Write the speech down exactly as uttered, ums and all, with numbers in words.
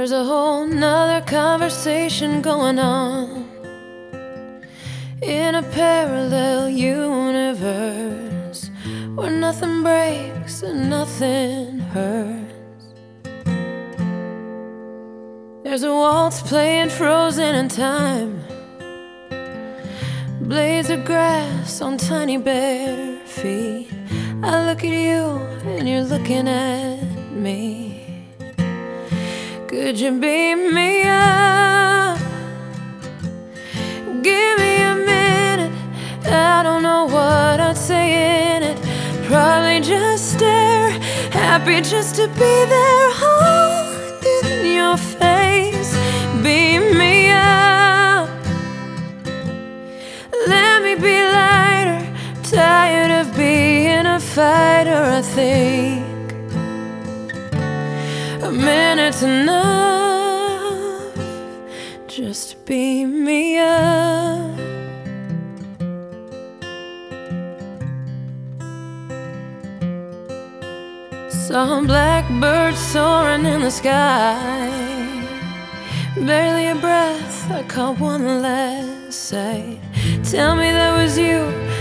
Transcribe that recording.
There's a whole nother conversation going on in a parallel universe where nothing breaks and nothing hurts. There's a waltz playing frozen in time, blades of grass on tiny bare feet. I look at you and you're looking at me. Could you beam me up? Give me a minute. I don't know what I'd say in it. Probably just stare, happy just to be there, holding your face. Beam me up. Let me be lighter, tired of being a fighter. I think a minute's enough just to beam me up. Saw blackbirds soaring in the sky, barely a breath, I caught one last sight. Tell me that was you,